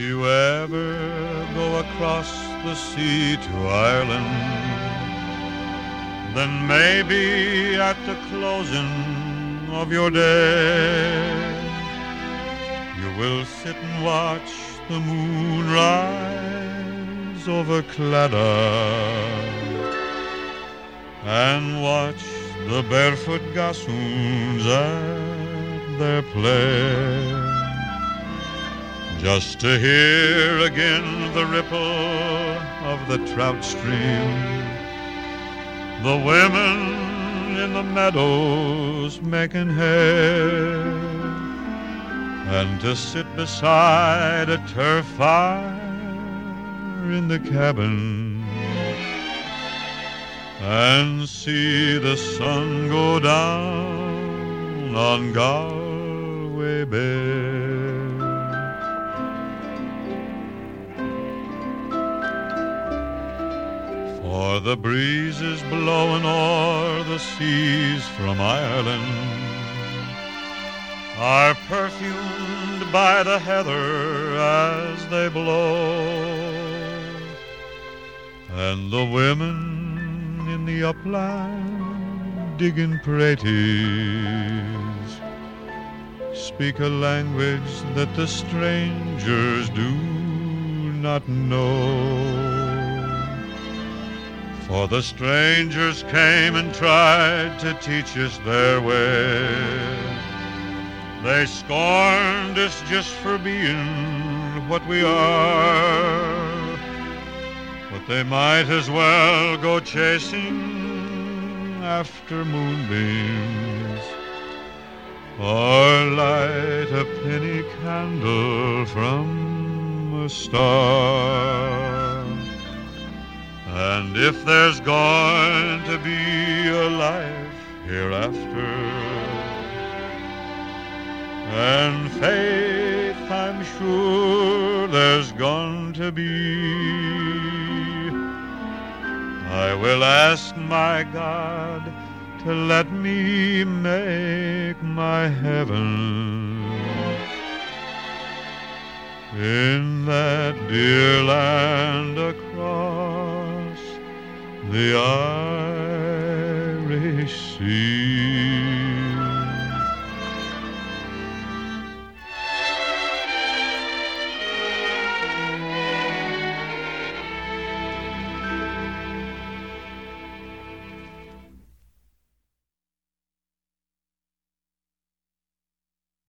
you ever go across the sea to Ireland, then maybe at the closing of your day, you will sit and watch the moon rise over Claddagh and watch the barefoot gossoons at their play, just to hear again the ripple of the trout stream, the women in the meadows making hay, and to sit beside a turf fire in the cabin and see the sun go down on Galway Bay. For the breeze is blowing o'er the seas from Ireland, are perfumed by the heather as they blow, and the women in the upland digging praties speak a language that the strangers do not know. For the strangers came and tried to teach us their way. They scorned us just for being what we are, but they might as well go chasing after moonbeams or light a penny candle from a star. And if there's going to be a life hereafter, and faith I'm sure there's going to be, I will ask my God to let me make my heaven in that dear land across the Irish Sea.